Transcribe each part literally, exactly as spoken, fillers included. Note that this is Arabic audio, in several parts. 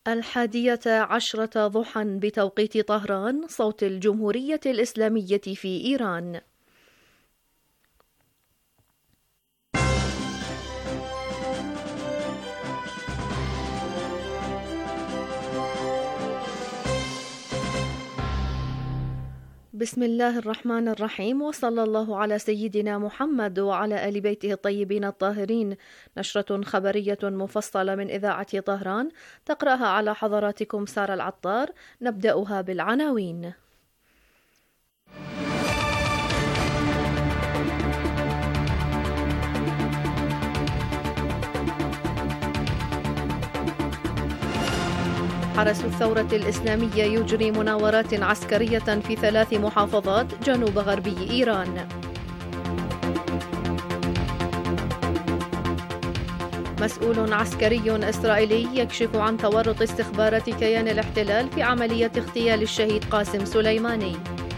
الحادية عشرة ضحى بتوقيت طهران، صوت الجمهورية الإسلامية في إيران. بسم الله الرحمن الرحيم، وصلى الله على سيدنا محمد وعلى آل بيته الطيبين الطاهرين. نشرة خبرية مفصلة من إذاعة طهران، تقرأها على حضراتكم سارة العطار. نبدأها بالعناوين. حرس الثورة الإسلامية يجري مناورات عسكرية في ثلاث محافظات جنوب غربي إيران. مسؤول عسكري إسرائيلي يكشف عن تورط استخبارات كيان الاحتلال في عملية اغتيال الشهيد قاسم سليماني.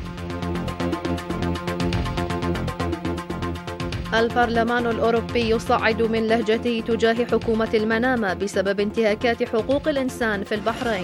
البرلمان الأوروبي يصعد من لهجته تجاه حكومة المنامة بسبب انتهاكات حقوق الإنسان في البحرين.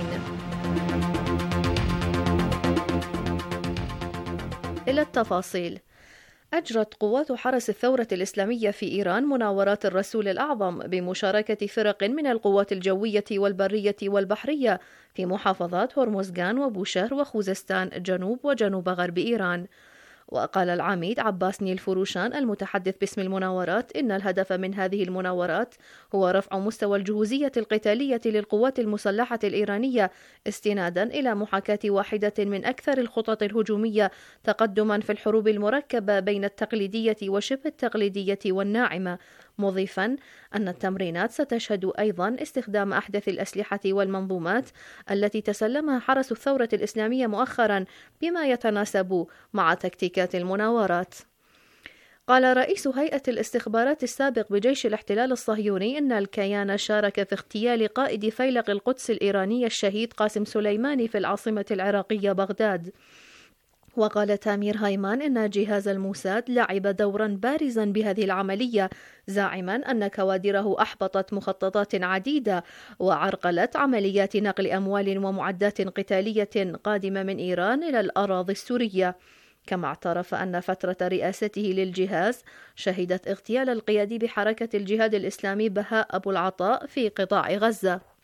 إلى التفاصيل. أجرت قوات حرس الثورة الإسلامية في إيران مناورات الرسول الأعظم بمشاركة فرق من القوات الجوية والبرية والبحرية في محافظات هرمزغان وبوشهر وخوزستان جنوب وجنوب غرب إيران. وقال العميد عباس نيل فروشان المتحدث باسم المناورات إن الهدف من هذه المناورات هو رفع مستوى الجهوزية القتالية للقوات المسلحة الإيرانية استنادا إلى محاكاة واحدة من أكثر الخطط الهجومية تقدما في الحروب المركبة بين التقليدية وشبه التقليدية والناعمة، مضيفا أن التمرينات ستشهد أيضا استخدام أحدث الأسلحة والمنظومات التي تسلمها حرس الثورة الإسلامية مؤخرا بما يتناسب مع تكتيكات المناورات. قال رئيس هيئة الاستخبارات السابق بجيش الاحتلال الصهيوني إن الكيان شارك في اغتيال قائد فيلق القدس الإيراني الشهيد قاسم سليماني في العاصمة العراقية بغداد. وقال تامير هايمان إن جهاز الموساد لعب دورا بارزا بهذه العملية، زاعما أن كوادره أحبطت مخططات عديدة وعرقلت عمليات نقل أموال ومعدات قتالية قادمة من إيران إلى الأراضي السورية. كما اعترف أن فترة رئاسته للجهاز شهدت اغتيال القيادي بحركة الجهاد الإسلامي بهاء أبو العطاء في قطاع غزة.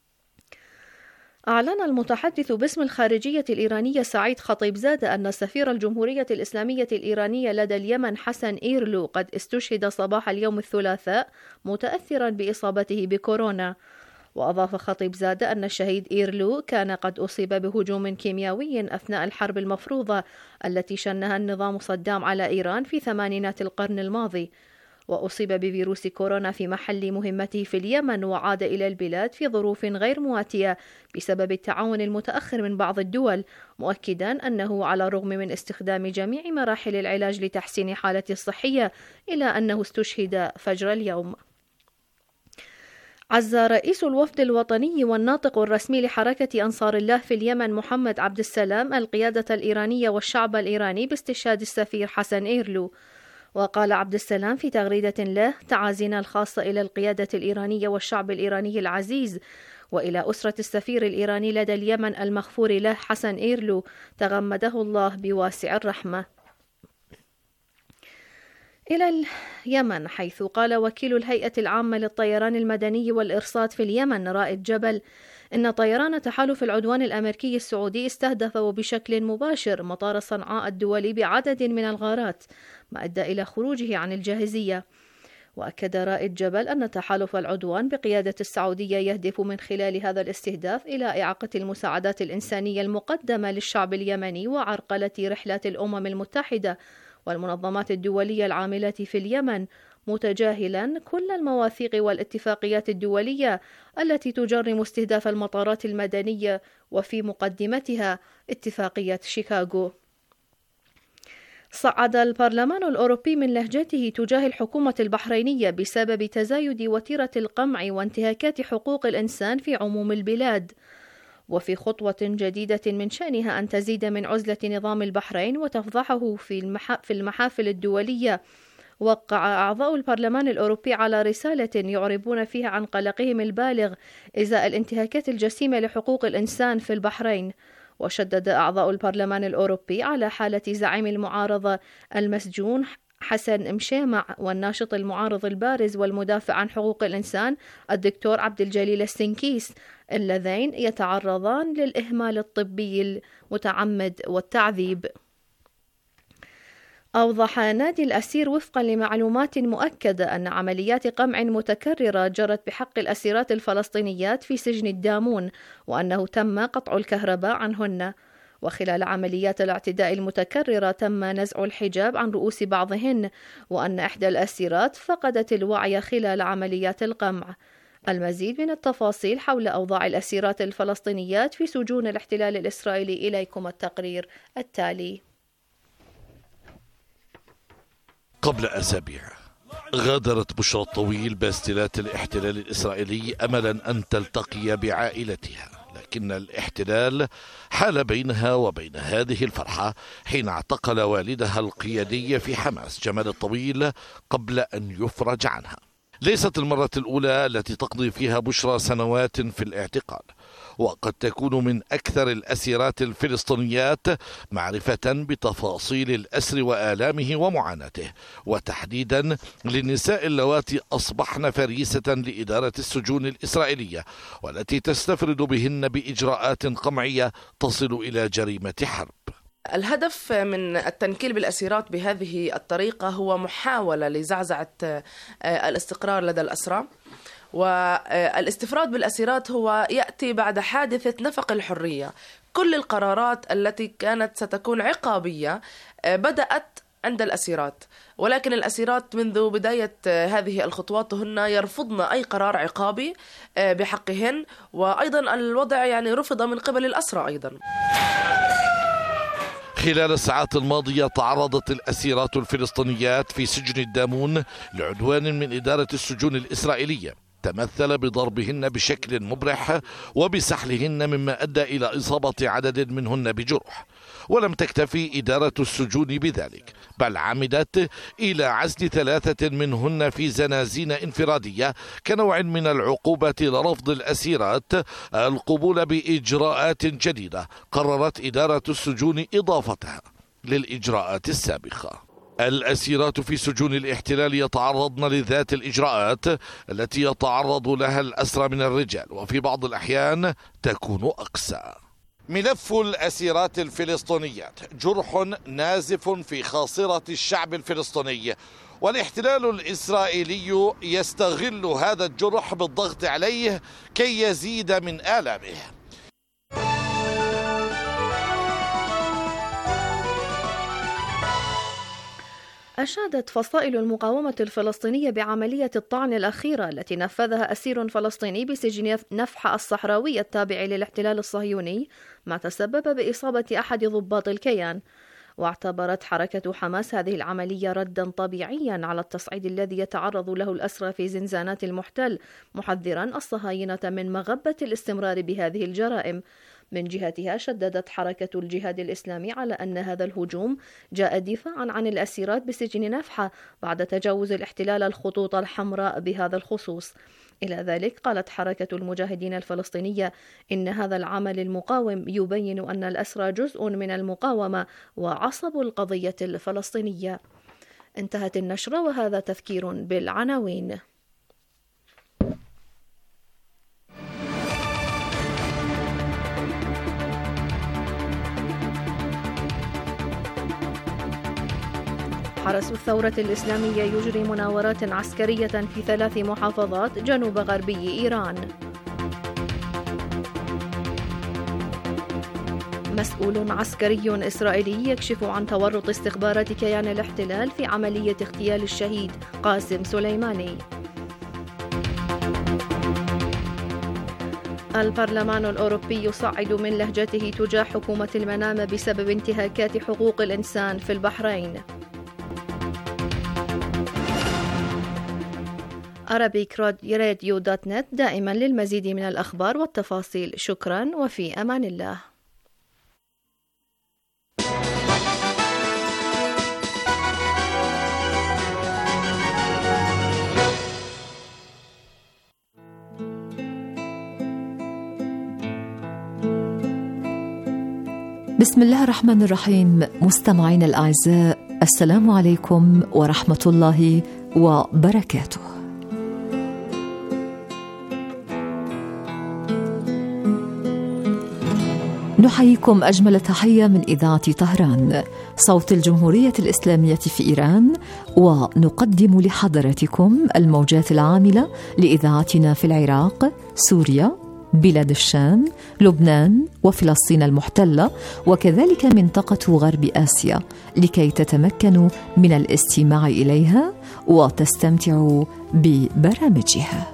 أعلن المتحدث باسم الخارجية الإيرانية سعيد خطيبزادة أن سفير الجمهورية الإسلامية الإيرانية لدى اليمن حسن إيرلو قد استشهد صباح اليوم الثلاثاء متأثرا بإصابته بكورونا. وأضاف خطيبزادة أن الشهيد إيرلو كان قد أصيب بهجوم كيميائي أثناء الحرب المفروضة التي شنها النظام صدام على إيران في ثمانينات القرن الماضي، وأصيب بفيروس كورونا في محل مهمته في اليمن وعاد إلى البلاد في ظروف غير مواتية بسبب التعاون المتأخر من بعض الدول، مؤكدا أنه على الرغم من استخدام جميع مراحل العلاج لتحسين حالته الصحية إلا أنه استشهد فجر اليوم. عز رئيس الوفد الوطني والناطق الرسمي لحركة أنصار الله في اليمن محمد عبد السلام القيادة الإيرانية والشعب الإيراني باستشهاد السفير حسن إيرلو. وقال عبد السلام في تغريدة له: تعازينا الخاصة إلى القيادة الإيرانية والشعب الإيراني العزيز، وإلى أسرة السفير الإيراني لدى اليمن المغفور له حسن إيرلو، تغمده الله بواسع الرحمة. إلى اليمن، حيث قال وكيل الهيئة العامة للطيران المدني والإرصاد في اليمن رائد جبل إن طيران تحالف العدوان الأمريكي السعودي استهدف وبشكل مباشر مطار صنعاء الدولي بعدد من الغارات، ما أدى إلى خروجه عن الجاهزية. وأكد رائد جبل أن تحالف العدوان بقيادة السعودية يهدف من خلال هذا الاستهداف إلى إعاقة المساعدات الإنسانية المقدمة للشعب اليمني وعرقلة رحلات الأمم المتحدة والمنظمات الدولية العاملة في اليمن، متجاهلا كل المواثيق والاتفاقيات الدولية التي تجرم استهداف المطارات المدنية، وفي مقدمتها اتفاقية شيكاغو. صعد البرلمان الأوروبي من لهجته تجاه الحكومة البحرينية بسبب تزايد وتيرة القمع وانتهاكات حقوق الإنسان في عموم البلاد. وفي خطوة جديدة من شأنها أن تزيد من عزلة نظام البحرين وتفضحه في المحافل الدولية، وقع أعضاء البرلمان الأوروبي على رسالة يعربون فيها عن قلقهم البالغ إزاء الانتهاكات الجسيمة لحقوق الإنسان في البحرين. وشدد أعضاء البرلمان الأوروبي على حالة زعيم المعارضة المسجون حسن مشيمع والناشط المعارض البارز والمدافع عن حقوق الإنسان الدكتور عبد الجليل السنكيس، اللذين يتعرضان للإهمال الطبي المتعمد والتعذيب. أوضح نادي الأسير وفقا لمعلومات مؤكدة أن عمليات قمع متكررة جرت بحق الأسيرات الفلسطينيات في سجن الدامون، وأنه تم قطع الكهرباء عنهن. وخلال عمليات الاعتداء المتكررة تم نزع الحجاب عن رؤوس بعضهن، وأن إحدى الأسيرات فقدت الوعي خلال عمليات القمع. المزيد من التفاصيل حول أوضاع الأسيرات الفلسطينيات في سجون الاحتلال الإسرائيلي إليكم التقرير التالي. قبل أسابيع غادرت بشرى الطويل باستيلات الاحتلال الإسرائيلي أملا أن تلتقي بعائلتها، لكن الاحتلال حال بينها وبين هذه الفرحة حين اعتقل والدها القيادي في حماس جمال الطويل قبل أن يفرج عنها. ليست المرة الأولى التي تقضي فيها بشرى سنوات في الاعتقال، وقد تكون من أكثر الأسيرات الفلسطينيات معرفة بتفاصيل الأسر وآلامه ومعاناته، وتحديدا للنساء اللواتي أصبحن فريسة لإدارة السجون الإسرائيلية، والتي تستفرد بهن بإجراءات قمعية تصل إلى جريمة حرب. الهدف من التنكيل بالأسيرات بهذه الطريقة هو محاولة لزعزعة الاستقرار لدى الأسرى، والاستفراد بالأسيرات هو يأتي بعد حادثة نفق الحرية. كل القرارات التي كانت ستكون عقابية بدأت عند الأسيرات، ولكن الأسيرات منذ بداية هذه الخطوات هن يرفضن أي قرار عقابي بحقهن، وأيضا الوضع يعني رفض من قبل الأسرى أيضا. خلال الساعات الماضية تعرضت الأسيرات الفلسطينيات في سجن الدامون لعدوان من إدارة السجون الإسرائيلية تمثل بضربهن بشكل مبرح وبسحلهن، مما أدى إلى إصابة عدد منهن بجروح. ولم تكتفي إدارة السجون بذلك، بل عمدت إلى عزل ثلاثة منهن في زنازين انفرادية كنوع من العقوبة لرفض الأسيرات القبول بإجراءات جديدة قررت إدارة السجون إضافتها للإجراءات السابقة. الأسيرات في سجون الاحتلال يتعرضن لذات الإجراءات التي يتعرض لها الأسرى من الرجال، وفي بعض الأحيان تكون أقسى. ملف الأسيرات الفلسطينيات جرح نازف في خاصرة الشعب الفلسطيني، والاحتلال الإسرائيلي يستغل هذا الجرح بالضغط عليه كي يزيد من آلامه. أشادت فصائل المقاومة الفلسطينية بعملية الطعن الأخيرة التي نفذها أسير فلسطيني بسجن نفحة الصحراوي التابع للاحتلال الصهيوني، ما تسبب بإصابة أحد ضباط الكيان. واعتبرت حركة حماس هذه العملية ردا طبيعيا على التصعيد الذي يتعرض له الأسرى في زنزانات المحتل، محذرا الصهاينة من مغبة الاستمرار بهذه الجرائم. من جهتها شددت حركة الجهاد الإسلامي على أن هذا الهجوم جاء دفاعا عن الأسيرات بسجن نفحة بعد تجاوز الاحتلال الخطوط الحمراء بهذا الخصوص. إلى ذلك قالت حركة المجاهدين الفلسطينية إن هذا العمل المقاوم يبين أن الأسرى جزء من المقاومة وعصب القضية الفلسطينية. انتهت النشرة، وهذا تذكير بالعناوين. حرس الثورة الإسلامية يجري مناورات عسكرية في ثلاث محافظات جنوب غربي إيران. مسؤول عسكري إسرائيلي يكشف عن تورط استخبارات كيان الاحتلال في عملية اغتيال الشهيد قاسم سليماني. البرلمان الأوروبي يصعد من لهجته تجاه حكومة المنامة بسبب انتهاكات حقوق الإنسان في البحرين. أرابيك راديو دوت نت دائما للمزيد من الأخبار والتفاصيل. شكرا وفي أمان الله. بسم الله الرحمن الرحيم. مستمعينا الأعزاء، السلام عليكم ورحمة الله وبركاته. نحييكم أجمل تحية من إذاعة طهران صوت الجمهورية الإسلامية في إيران، ونقدم لحضراتكم الموجات العاملة لإذاعتنا في العراق، سوريا، بلاد الشام، لبنان وفلسطين المحتلة، وكذلك منطقة غرب آسيا، لكي تتمكنوا من الاستماع إليها وتستمتعوا ببرامجها.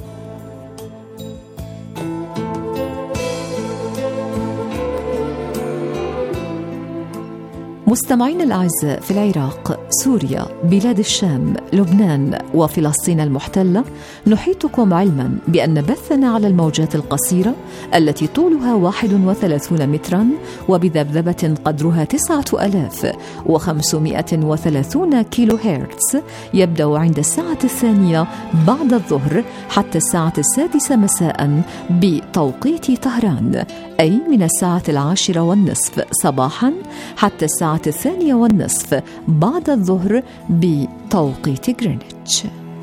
مستمعين الأعزاء، في العراق، سوريا، بلاد الشام، لبنان وفلسطين المحتلة، نحيطكم علما بأن بثنا على الموجات القصيرة التي طولها واحد وثلاثون مترا وبذبذبة قدرها تسعة آلاف وخمسمائة وثلاثون كيلو هرتز يبدأ عند الساعة الثانية بعد الظهر حتى الساعة السادسة مساء بتوقيت طهران، أي من الساعة العاشرة والنصف صباحا حتى الساعة الثانية والنصف بعد الظهر بتوقيت غرينتش.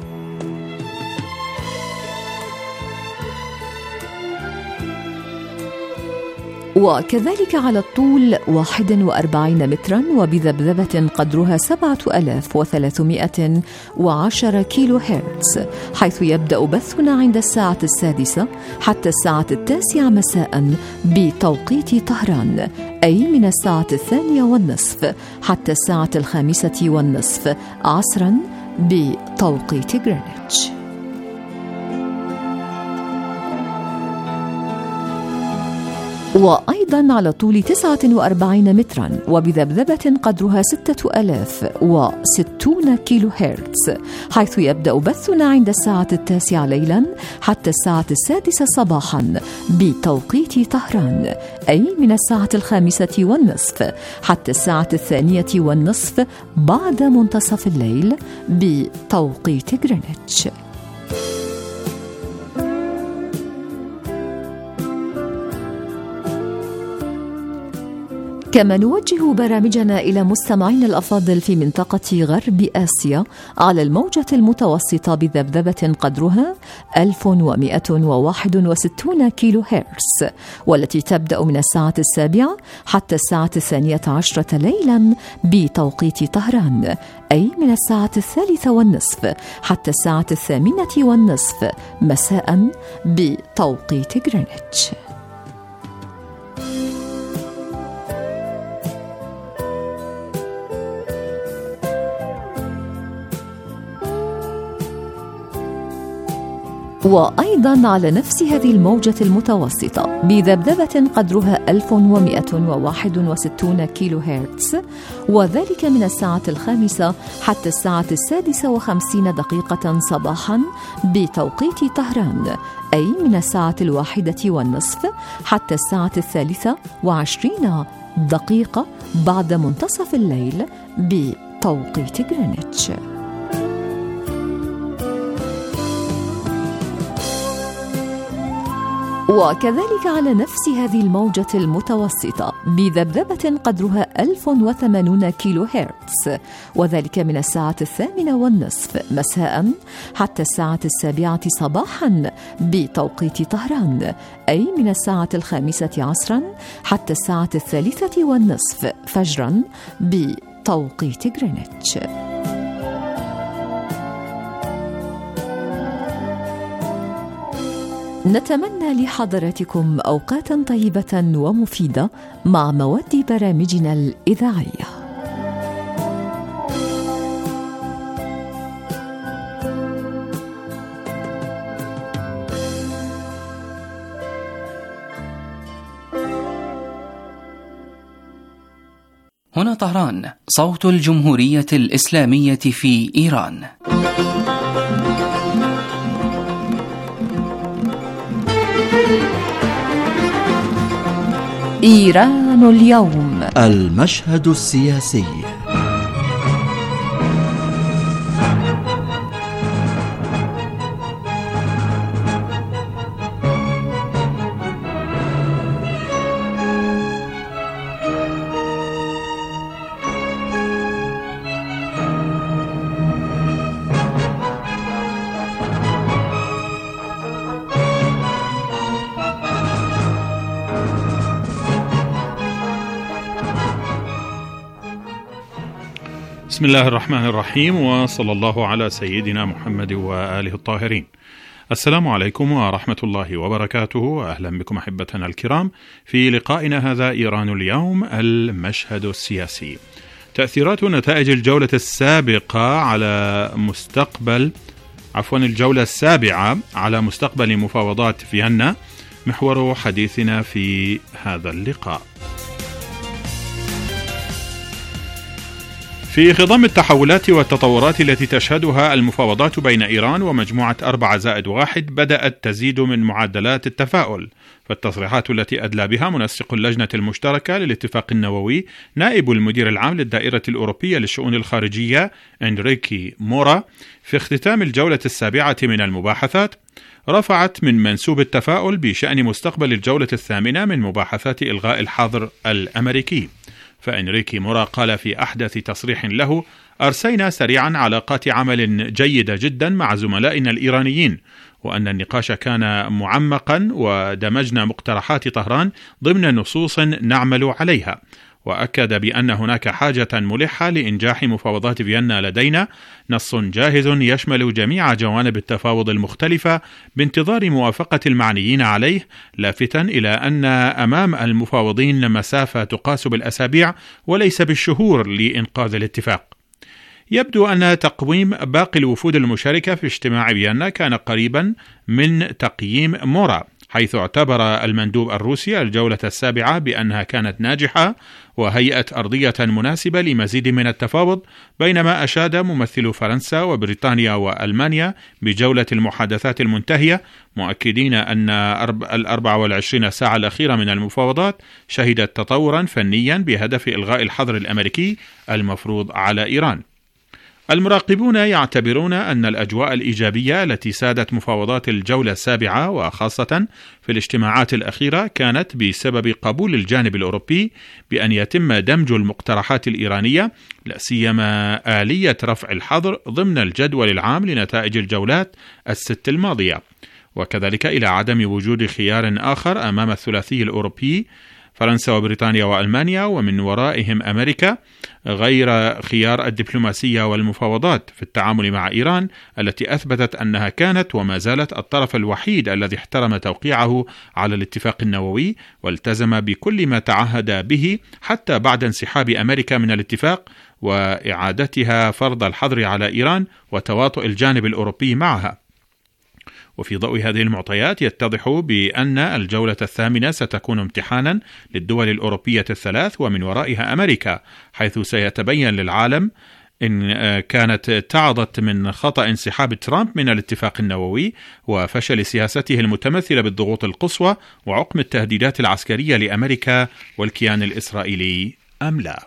وكذلك على الطول واحد وأربعين مترا وبذبذبة قدرها سبعة آلاف وثلاثمائة وعشرة كيلو هرتز، حيث يبدأ بثنا عند الساعة السادسة حتى الساعة التاسعة مساء بتوقيت طهران، أي من الساعة الثانية والنصف حتى الساعة الخامسة والنصف عصرا بتوقيت غرينتش. وأيضا على طول تسعة وأربعين مترا وبذبذبة قدرها ستة آلاف وستون كيلو هرتز، حيث يبدأ بثنا عند الساعة التاسعة ليلا حتى الساعة السادسة صباحا بتوقيت طهران، أي من الساعة الخامسة والنصف حتى الساعة الثانية والنصف بعد منتصف الليل بتوقيت غرينتش. كما نوجه برامجنا إلى مستمعين الأفاضل في منطقة غرب آسيا على الموجة المتوسطة بذبذبة قدرها ألف ومائة وواحد وستون كيلو هرتز، والتي تبدأ من الساعة السابعة حتى الساعة الثانية عشرة ليلا بتوقيت طهران، أي من الساعة الثالثة والنصف حتى الساعة الثامنة والنصف مساء بتوقيت غرينتش. وأيضا على نفس هذه الموجة المتوسطة بذبذبة قدرها ألف ومائة وواحد وستون كيلو هرتز، وذلك من الساعة الخامسة حتى الساعة السادسة وخمسين دقيقة صباحا بتوقيت طهران، أي من الساعة الواحدة والنصف حتى الساعة الثالثة وعشرين دقيقة بعد منتصف الليل بتوقيت غرينتش. وكذلك على نفس هذه الموجة المتوسطة بذبذبة قدرها ألف وثمانون كيلو هرتز، وذلك من الساعة الثامنة والنصف مساء حتى الساعة السابعة صباحا بتوقيت طهران، أي من الساعة الخامسة عصرا حتى الساعة الثالثة والنصف فجرا بتوقيت غرينتش. نتمنى لحضراتكم أوقاتا طيبة ومفيدة مع مواد برامجنا الإذاعية. هنا طهران، صوت الجمهورية الإسلامية في إيران. إيران اليوم، المشهد السياسي. بسم الله الرحمن الرحيم، وصلى الله على سيدنا محمد وآله الطاهرين. السلام عليكم ورحمة الله وبركاته. أهلا بكم أحبتنا الكرام في لقائنا هذا إيران اليوم، المشهد السياسي. تأثيرات نتائج الجولة السابقة على مستقبل عفوا الجولة السابعة على مستقبل مفاوضات فيينا محور حديثنا في هذا اللقاء. في خضم التحولات والتطورات التي تشهدها المفاوضات بين إيران ومجموعة أربعة زائد واحد، بدأت تزيد من معدلات التفاؤل. فالتصريحات التي أدلى بها منسق اللجنة المشتركة للاتفاق النووي نائب المدير العام للدائرة الأوروبية للشؤون الخارجية إنريكي مورا في اختتام الجولة السابعة من المباحثات رفعت من منسوب التفاؤل بشأن مستقبل الجولة الثامنة من مباحثات إلغاء الحظر الأمريكي. فإنريكي مورا قال في أحدث تصريح له: أرسينا سريعا علاقات عمل جيدة جدا مع زملائنا الإيرانيين، وأن النقاش كان معمقا ودمجنا مقترحات طهران ضمن نصوص نعمل عليها. وأكد بأن هناك حاجة ملحة لإنجاح مفاوضات فيينا لدينا نص جاهز يشمل جميع جوانب التفاوض المختلفة بانتظار موافقة المعنيين عليه، لافتا إلى أن أمام المفاوضين مسافة تقاس بالأسابيع وليس بالشهور لإنقاذ الاتفاق. يبدو أن تقويم باقي الوفود المشاركة في اجتماع فيينا كان قريبا من تقييم مورا، حيث اعتبر المندوب الروسي الجولة السابعة بأنها كانت ناجحة وهيئت أرضية مناسبة لمزيد من التفاوض، بينما أشاد ممثل فرنسا وبريطانيا وألمانيا بجولة المحادثات المنتهية، مؤكدين أن الأربع والعشرين ساعة الأخيرة من المفاوضات شهدت تطورا فنيا بهدف إلغاء الحظر الأمريكي المفروض على إيران. المراقبون يعتبرون أن الأجواء الإيجابية التي سادت مفاوضات الجولة السابعة وخاصة في الاجتماعات الأخيرة كانت بسبب قبول الجانب الأوروبي بأن يتم دمج المقترحات الإيرانية، لا سيما آلية رفع الحظر، ضمن الجدول العام لنتائج الجولات الست الماضية، وكذلك إلى عدم وجود خيار آخر أمام الثلاثي الأوروبي فرنسا وبريطانيا وألمانيا ومن ورائهم أمريكا، غير خيار الدبلوماسية والمفاوضات في التعامل مع إيران، التي أثبتت أنها كانت وما زالت الطرف الوحيد الذي احترم توقيعه على الاتفاق النووي والتزم بكل ما تعهد به حتى بعد انسحاب أمريكا من الاتفاق وإعادتها فرض الحظر على إيران وتواطؤ الجانب الأوروبي معها. وفي ضوء هذه المعطيات يتضح بأن الجولة الثامنة ستكون امتحانا للدول الأوروبية الثلاث ومن ورائها أمريكا، حيث سيتبين للعالم إن كانت تعظت من خطأ انسحاب ترامب من الاتفاق النووي وفشل سياسته المتمثلة بالضغوط القصوى وعقم التهديدات العسكرية لأمريكا والكيان الإسرائيلي أم لا.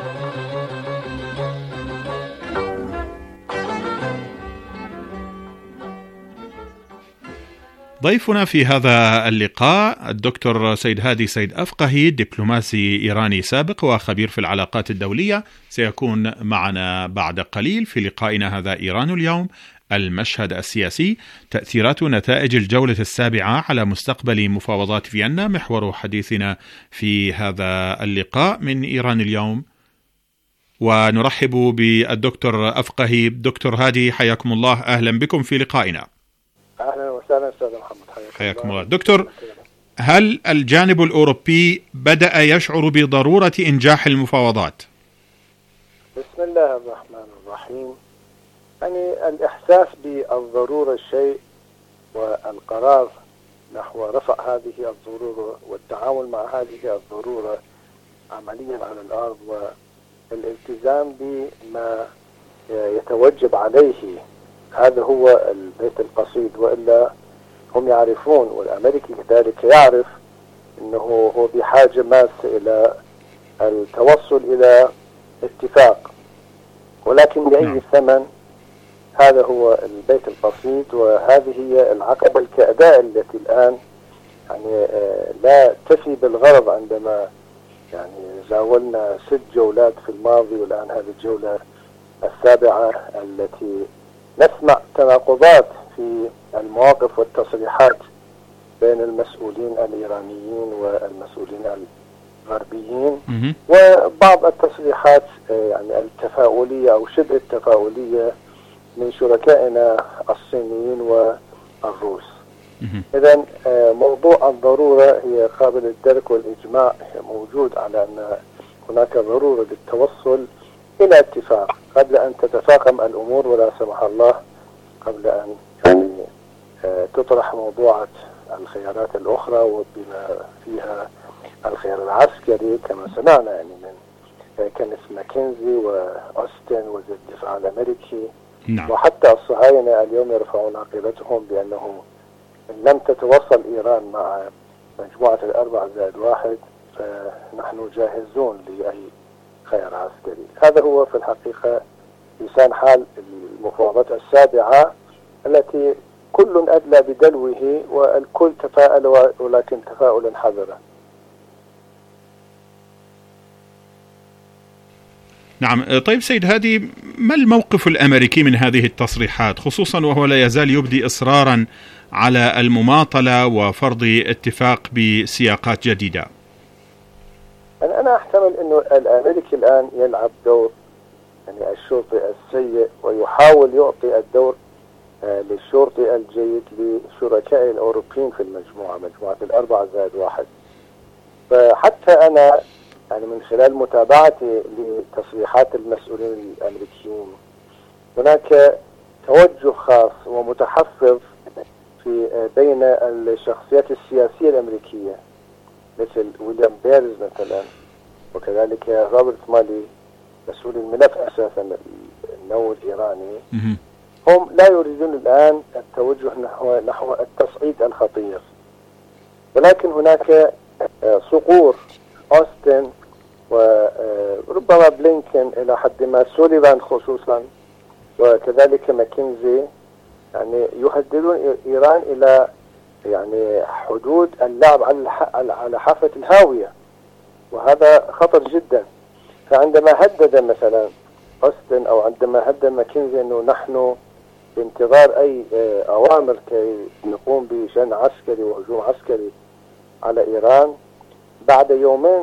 ضيفنا في هذا اللقاء الدكتور سيد هادي سيد أفقهي، دبلوماسي إيراني سابق وخبير في العلاقات الدولية، سيكون معنا بعد قليل في لقائنا هذا إيران اليوم، المشهد السياسي. تأثيرات نتائج الجولة السابعة على مستقبل مفاوضات فيينا محور حديثنا في هذا اللقاء من إيران اليوم. ونرحب بالدكتور أفقهي. دكتور هادي حياكم الله، أهلا بكم في لقائنا. أهلا وسهلا أستاذ محمد، حياكم, حياكم الله. دكتور، هل الجانب الأوروبي بدأ يشعر بضرورة إنجاح المفاوضات؟ بسم الله الرحمن الرحيم. يعني الإحساس بالضرورة شيء، والقرار نحو رفع هذه الضرورة والتعامل مع هذه الضرورة عمليا على الأرض والالتزام بما يتوجب عليه، هذا هو البيت القصيد. وإلا هم يعرفون، والأمريكي كذلك يعرف، أنه هو بحاجة ماسة إلى التوصل إلى اتفاق، ولكن بأي ثمن. هذا هو البيت القصيد، وهذه هي العقبة الكأداء التي الآن يعني لا تفي بالغرض. عندما يعني زاولنا ست جولات في الماضي، والآن هذه الجولة السابعة التي نسمع تناقضات في المواقف والتصريحات بين المسؤولين الإيرانيين والمسؤولين غربيين، وبعض التصريحات يعني التفاؤلية أو شبه التفاؤلية من شركائنا الصينيين والروس. إذن موضوع الضرورة هي قابل للدرك والإجماع موجود على أن هناك ضرورة للتوصل إلى اتفاق قبل أن تتفاقم الأمور ولا سمح الله، قبل أن يعني تطرح موضوعات الخيارات الأخرى وبما فيها الخيار العسكري كما سمعنا يعني من كينيث ماكنزي وأوستن وزير الدفاع الأمريكي. نعم. وحتى الصهاينة اليوم يرفعون عقيدتهم بأنه إن لم تتوصل إيران مع مجموعة الأربع زائد واحد فنحن جاهزون لأي خيار عسكري. هذا هو في الحقيقة لسان حال المفاوضات السابعة التي كل أدلى بدلوه والكل تفاءل ولكن تفاؤلا حذرا. نعم. طيب سيد هادي، ما الموقف الأمريكي من هذه التصريحات، خصوصا وهو لا يزال يبدي إصرارا على المماطلة وفرض اتفاق بسياقات جديدة؟ أنا أحتمل أنه الأمريكي الآن يلعب دور يعني الشرطي السيء ويحاول يعطي الدور للشرطي الجيد لشركائه الأوروبيين في المجموعة، مجموعة الأربعة زائد واحد. فحتى أنا يعني من خلال متابعتي لتصريحات المسؤولين الأمريكيين هناك توجه خاص ومتحفظ في بين الشخصيات السياسية الأمريكية مثل ويليام بيرز مثلا، وكذلك روبرت مالي مسؤول الملف أساسا النووي الإيراني. هم لا يريدون الآن التوجه نحو نحو التصعيد الخطير، ولكن هناك صقور أوستن وربما بلينكن إلى حد ما، سوليفان خصوصا، وكذلك ماكنزي، يعني يهددون إيران إلى يعني حدود اللعب على على حافة الهاوية، وهذا خطر جدا. فعندما هدد مثلا أوستن أو عندما هدد ماكنزي أنه نحن بانتظار أي أوامر كي نقوم بشأن عسكري وهجوم عسكري على إيران، بعد يومين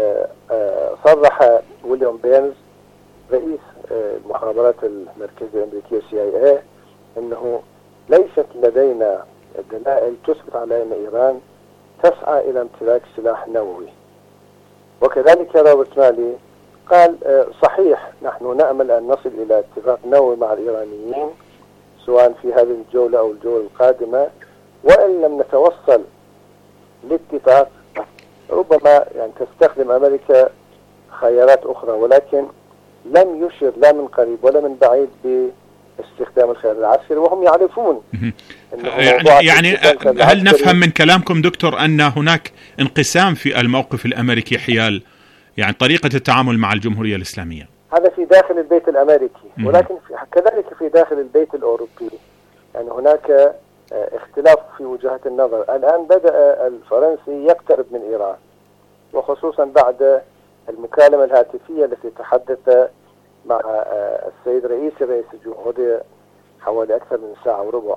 صرح ويليام بيرنز رئيس المخابرات المركزية الأمريكية سي آي إيه أنه ليست لدينا دلائل تثبت على أن إيران تسعى إلى امتلاك سلاح نووي. وكذلك روبرت مالي قال صحيح نحن نأمل أن نصل إلى اتفاق نووي مع الإيرانيين سواء في هذه الجولة أو الجولة القادمة، وإن لم نتوصل لاتفاق ربما يعني تستخدم أمريكا خيارات أخرى، ولكن لم يشر لا من قريب ولا من بعيد باستخدام الخيار العسكري، وهم يعرفون يعني, يعني هل نفهم من كلامكم دكتور أن هناك انقسام في الموقف الأمريكي حيال يعني طريقة التعامل مع الجمهورية الإسلامية؟ هذا في داخل البيت الأمريكي، ولكن في كذلك في داخل البيت الأوروبي يعني هناك اختلاف في وجهات النظر. الآن بدأ الفرنسي يقترب من إيران، وخصوصا بعد المكالمة الهاتفية التي تحدث مع السيد رئيس رئيس الجمهورية حوالي أكثر من ساعة وربع.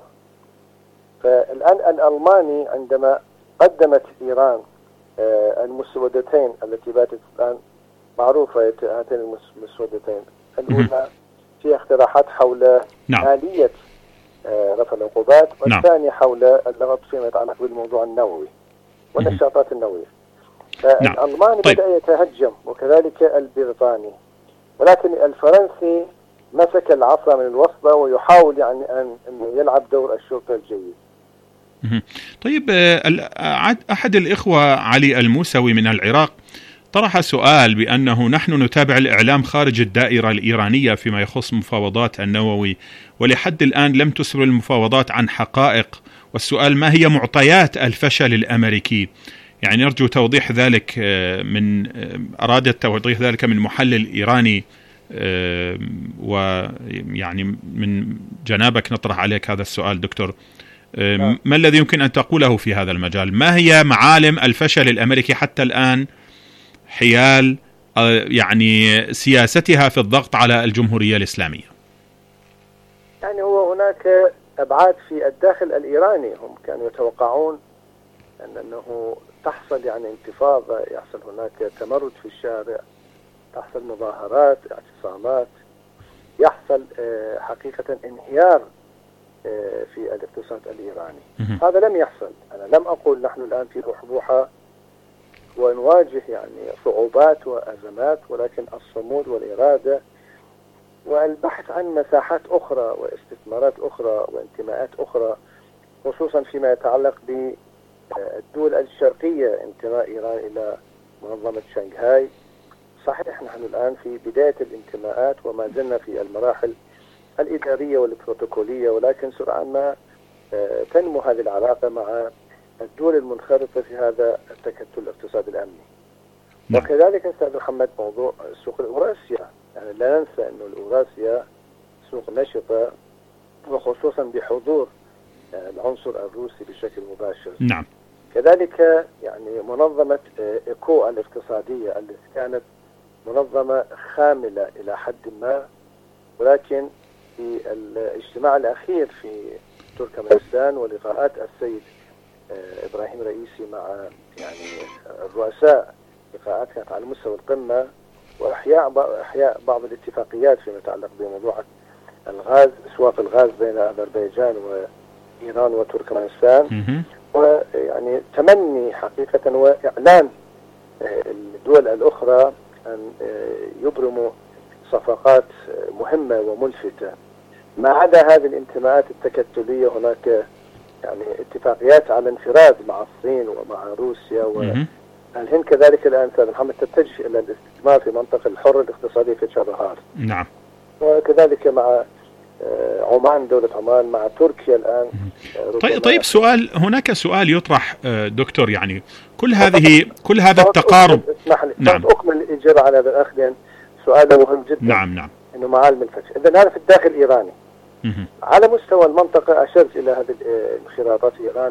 فالآن الألماني عندما قدمت إيران المسودتين التي باتت الآن معروفة، هاتين المسودتين الأولى في اقتراحات حول نعم. آلية رفع العقوبات، والثاني نعم. حول اللغط فيما يتعلق بالموضوع النووي والنشاطات النووية. فالألماني نعم. طيب. بدأ يتهجم وكذلك البريطاني، ولكن الفرنسي مسك العصا من الوسطى ويحاول يعني أن يلعب دور الشرطة الجيد. طيب أحد الإخوة علي الموسوي من العراق طرح سؤال بأنه نحن نتابع الإعلام خارج الدائرة الإيرانية فيما يخص مفاوضات النووي، ولحد الآن لم تسر المفاوضات عن حقائق، والسؤال ما هي معطيات الفشل الأمريكي؟ يعني نرجو توضيح ذلك من أراد توضيح ذلك من محلل إيراني، ويعني من جنابك نطرح عليك هذا السؤال دكتور. ما الذي يمكن أن تقوله في هذا المجال؟ ما هي معالم الفشل الأمريكي حتى الآن حيال يعني سياستها في الضغط على الجمهورية الإسلامية؟ يعني هو هناك أبعاد في الداخل الإيراني، هم كانوا يتوقعون أنه تحصل يعني انتفاضة، يحصل هناك تمرد في الشارع، تحصل مظاهرات، اعتصامات، يحصل حقيقة انهيار في الاقتصاد الإيراني. هذا لم يحصل. أنا لم أقول نحن الآن في أحبوحة ونواجه يعني صعوبات وأزمات، ولكن الصمود والإرادة والبحث عن مساحات أخرى واستثمارات أخرى وانتماءات أخرى، خصوصا فيما يتعلق بالدول الشرقية، انتماء إيران إلى منظمة شنغهاي. صحيح نحن الآن في بداية الانتماءات وما زلنا في المراحل الإدارية والبروتوكولية، ولكن سرعان ما تنمو هذه العلاقة مع الدول المنخرطة في هذا التكتل الاقتصادي الأمني. نعم. وكذلك أستاذ محمد موضوع سوق الأوراسيا، يعني لا ننسى أن الأوراسيا سوق نشطة، وخصوصا بحضور العنصر الروسي بشكل مباشر. نعم. كذلك يعني منظمة إيكو الاقتصادية التي كانت منظمة خاملة إلى حد ما، ولكن في الاجتماع الأخير في تركمانستان ولقاءات السيد إبراهيم رئيسي مع يعني الرؤساء، لقاءات كانت على مستوى القمة، وإحياء إحياء بعض الاتفاقيات فيما يتعلق بموضوع الغاز، أسواق الغاز بين أذربيجان وإيران وتركمانستان، ويعني تمني حقيقة وإعلان الدول الأخرى أن يبرموا صفقات مهمة وملفتة. ما عدا هذه الانتماءات التكتلية، هناك يعني اتفاقيات على انفراد مع الصين ومع روسيا، والهند كذلك الآن أستاذ محمد تتجه إلى الاستثمار في منطقة الحر الاقتصادي في تشابهار. نعم. وكذلك مع عمان، دولة عمان، مع تركيا الآن. طيب طيب سؤال، هناك سؤال يطرح دكتور، يعني كل هذه كل هذا التقارب. اسمح لي. نعم. أكمل الإجابة على هذا الأخ، لأن سؤال مهم جدا. نعم نعم. إنه معالم الفتح. إذا هذا في الداخل الإيراني. على مستوى المنطقة أشرت إلى هذه الانخراطات في إيران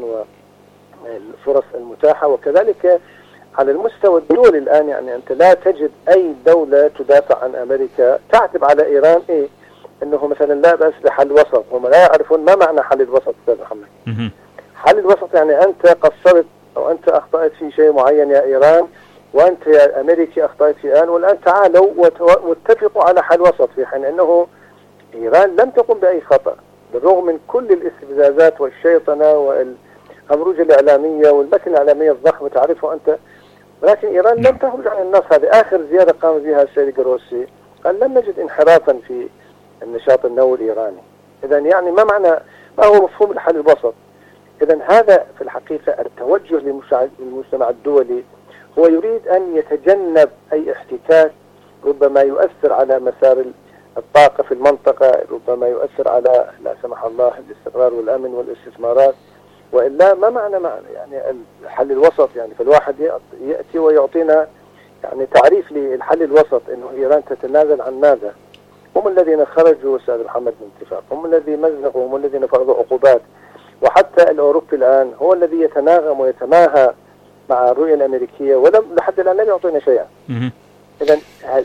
والفرص المتاحة، وكذلك على المستوى الدولي الآن، يعني أنت لا تجد أي دولة تدافع عن أمريكا تعتب على إيران إيه أنه مثلا لا بأس بحل وسط. هم لا يعرفون ما معنى حل الوسط أستاذ محمد. حل الوسط يعني أنت قصرت أو أنت أخطأت في شيء معين يا إيران، وأنت يا أمريكي أخطأت في الآن، والآن تعالوا واتفقوا على حل وسط، في حين أنه إيران لم تقم بأي خطأ بالرغم من كل الاستفزازات والشيطنة والهمروجة الإعلامية والمكنة الإعلامية الضخمة تعرفه أنت، ولكن إيران لم تخرج عن النص. هذه آخر زيارة قام بها السيد جروسي، قال لم نجد انحرافا في النشاط النووي الإيراني. إذا يعني ما معنى ما هو مفهوم الحل الوسط؟ إذا هذا في الحقيقة التوجه للمجتمع الدولي، هو يريد أن يتجنب أي احتكاك ربما يؤثر على مسار الطاقة في المنطقة، ربما يؤثر على لا سمح الله الاستقرار والأمن والاستثمارات. وإلا ما معنى معنى يعني الحل الوسط؟ يعني فالواحد يأتي ويعطينا يعني تعريف للحل الوسط، إنه إيران تتنازل عن ماذا؟ هم الذين خرجوا أستاذ محمد من اتفاق، هم الذين مزقوا، هم الذين فرضوا عقوبات، وحتى الأوروبي الآن هو الذي يتناغم ويتماهى مع الرؤية الأمريكية، ولم لحد الآن لم يعطينا شيئا. إذا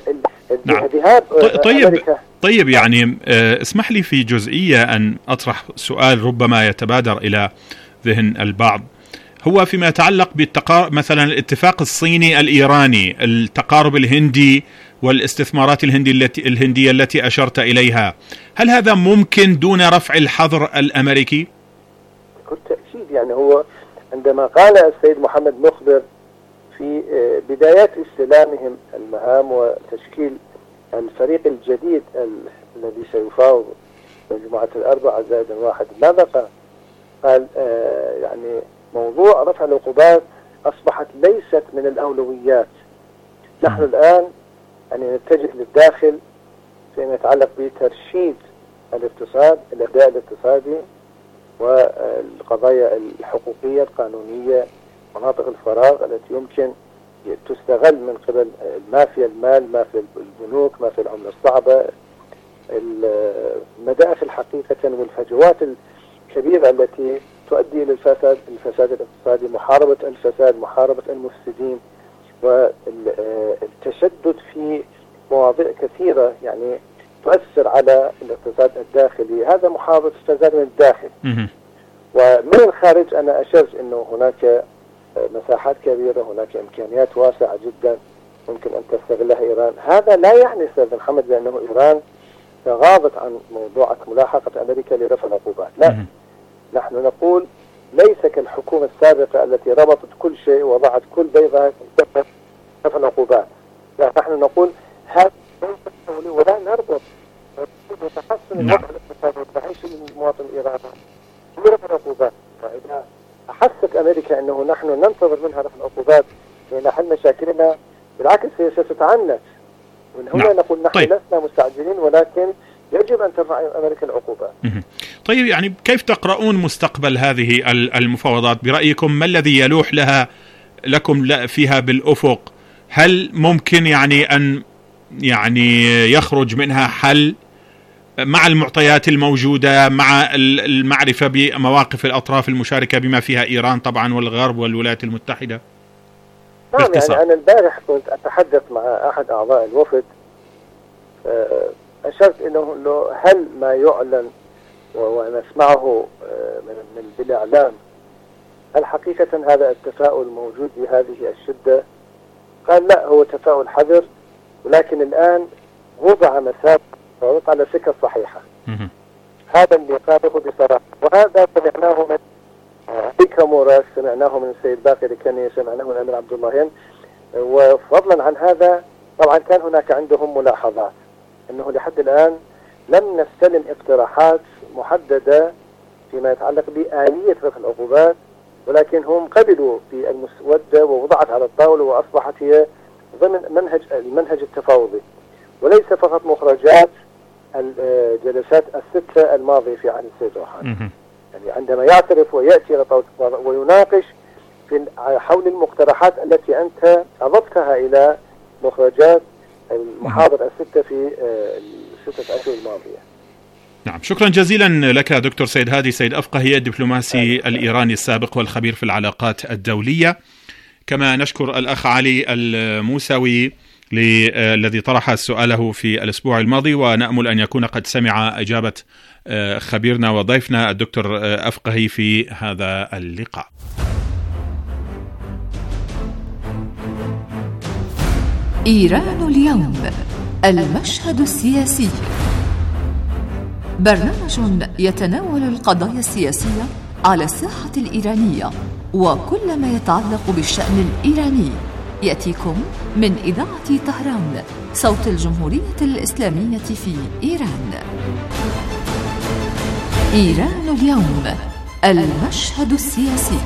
الذهاب طيب طيب يعني اسمح لي في جزئية أن أطرح سؤال ربما يتبادر إلى ذهن البعض، هو فيما يتعلق بالتقارب مثلا الاتفاق الصيني الإيراني، التقارب الهندي والاستثمارات الهندي التي الهندية التي أشرت إليها، هل هذا ممكن دون رفع الحظر الأمريكي؟ بكل تأكيد. يعني هو عندما قال السيد محمد مخبر في بدايات استلامهم المهام وتشكيل الفريق الجديد الذي سيفاوض مجموعة الأربعة زائد واحد، ماذا قال؟ قال آه يعني موضوع رفع العقوبات أصبحت ليست من الأولويات. نحن الآن يعني نتجه للداخل فيما يتعلق بترشيد الاقتصاد، الأداء الاقتصادي والقضايا الحقوقية القانونية، مناطق الفراغ التي يمكن تستغل من قبل المافيا المال، مافيا البنوك، مافيا العملة الصعبة، المداخل حقيقة والفجوات الكبيرة التي تؤدي إلى الفساد الفساد الاقتصادي، محاربة الفساد، محاربة المفسدين، والتشدد في مواضيع كثيرة يعني تؤثر على الاقتصاد الداخلي. هذا محاربة الفساد من الداخل. ومن الخارج أنا أشرت أنه هناك مساحات كبيرة، هناك إمكانيات واسعة جدا ممكن أن تستغلها إيران. هذا لا يعني أستاذ محمد بأنه إيران تغاضت عن موضوع ملاحقة أمريكا لرفع العقوبات، لا. نحن نقول ليس كالحكومة السابقة التي ربطت كل شيء وضعت كل بيضة في رفع العقوبات. لا، نحن نقول هذا ولا نربط تحسن الوضع الاقتصادي وتعيش المواطن الإيراني برفع العقوبات. فإذا أحست أمريكا أنه نحن ننتظر منها رفع العقوبات لنحل مشاكلنا، بالعكس هي ستتعنت. ومن هنا نعم. نقول نحن طيب. لسنا مستعجلين، ولكن يجب أن ترفع أمريكا العقوبات. طيب، يعني كيف تقرؤون مستقبل هذه المفاوضات برأيكم؟ ما الذي يلوح لها لكم فيها بالأفق؟ هل ممكن يعني أن يعني يخرج منها حل مع المعطيات الموجودة، مع المعرفة بمواقف الأطراف المشاركة بما فيها إيران طبعا والغرب والولايات المتحدة؟ نعم، يعني أنا البارح كنت أتحدث مع أحد أعضاء الوفد، أشرت إنه هل ما يعلن ونسمعه من بالإعلام هل حقيقة هذا التفاؤل موجود بهذه الشدة؟ قال لا، هو تفاؤل حذر، ولكن الآن وضع مسافة على سكة صحيحة. هذا اللي قاله بصراحة، وهذا سمعناه من بيكامورا، سمعناه من السيد باقر كني، سمعناه من الأمير عبد اللهيان. وفضلا عن هذا طبعا كان هناك عندهم ملاحظات أنه لحد الآن لم نستلم اقتراحات محددة فيما يتعلق بآلية رفع العقوبات، ولكن هم قبلوا بالمسودة ووضعت على الطاولة وأصبحت هي ضمن منهج المنهج التفاوضي، وليس فقط مخرجات الجلسات الستة الماضية في عهد السيد روحاني. يعني عندما يعترف ويأتي إلى طاولة ويناقش في حول المقترحات التي أنت أضفتها إلى مخرجات المحاضر الستة في الستة أشهر الماضية. نعم، شكرا جزيلا لك دكتور سيد هادي سيد أفقهي، الدبلوماسي الإيراني السابق والخبير في العلاقات الدولية. كما نشكر الأخ علي الموسوي الذي طرح سؤاله في الأسبوع الماضي، ونأمل أن يكون قد سمع إجابة خبيرنا وضيفنا الدكتور أفقهي في هذا اللقاء. إيران اليوم، المشهد السياسي، برنامج يتناول القضايا السياسية على الساحة الإيرانية وكل ما يتعلق بالشأن الإيراني، يأتيكم من إذاعة طهران، صوت الجمهورية الإسلامية في إيران. إيران اليوم، المشهد السياسي.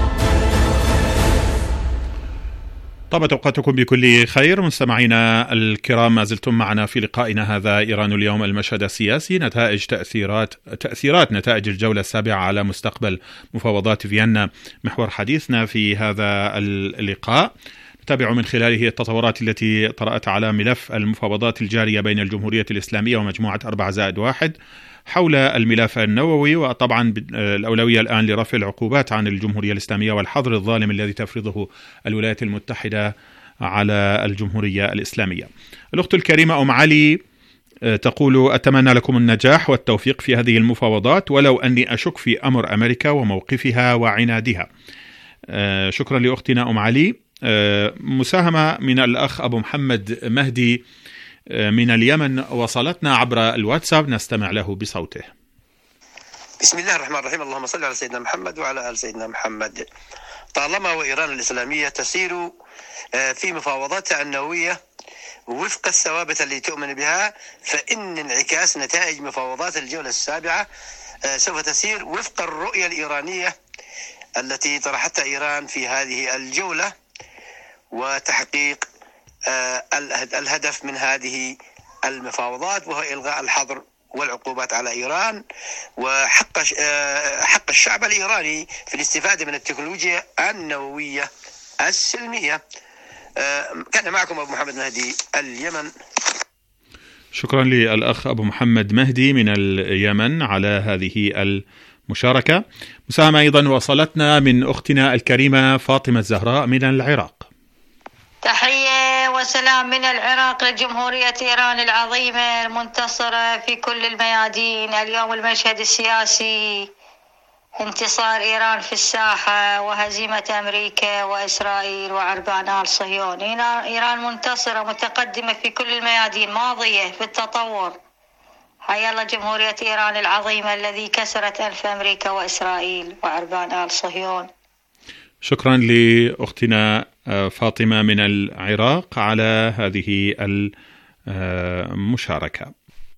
طابت أوقاتكم بكل خير مستمعينا الكرام، ما زلتم معنا في لقائنا هذا إيران اليوم، المشهد السياسي، نتائج تأثيرات تأثيرات نتائج الجولة السابعة على مستقبل مفاوضات فيينا محور حديثنا في هذا اللقاء. نتابع من خلاله التطورات التي طرأت على ملف المفاوضات الجارية بين الجمهورية الإسلامية ومجموعة أربعة زائد واحد حول الملف النووي، وطبعا الأولوية الآن لرفع العقوبات عن الجمهورية الإسلامية والحظر الظالم الذي تفرضه الولايات المتحدة على الجمهورية الإسلامية. الأخت الكريمة أم علي تقول: أتمنى لكم النجاح والتوفيق في هذه المفاوضات، ولو أني أشك في أمر أمريكا وموقفها وعنادها. شكرا لأختنا أم علي. مساهمة من الأخ أبو محمد مهدي من اليمن وصلتنا عبر الواتساب، نستمع له بصوته. بسم الله الرحمن الرحيم، اللهم صل على سيدنا محمد وعلى آل سيدنا محمد. طالما وإيران الإسلامية تسير في مفاوضاتها النووية وفق الثوابت التي تؤمن بها، فإن انعكاس نتائج مفاوضات الجولة السابعة سوف تسير وفق الرؤية الإيرانية التي طرحتها إيران في هذه الجولة، وتحقيق الهدف من هذه المفاوضات وهو إلغاء الحظر والعقوبات على إيران، وحق حق الشعب الإيراني في الاستفادة من التكنولوجيا النووية السلمية. كان معكم أبو محمد مهدي اليمن. شكرا للأخ أبو محمد مهدي من اليمن على هذه المشاركة. مساهمة أيضا وصلتنا من أختنا الكريمة فاطمة الزهراء من العراق. تحية وسلام من العراق لجمهورية إيران العظيمة المنتصرة في كل الميادين. اليوم المشهد السياسي انتصار إيران في الساحة وهزيمة أمريكا وإسرائيل وعربان آل صهيون. إيران منتصرة متقدمة في كل الميادين، ماضية في التطور. حيا الله جمهورية إيران العظيمة الذي كسرت أنف أمريكا وإسرائيل وعربان آل صهيون. شكرا لأختنا فاطمة من العراق على هذه المشاركة.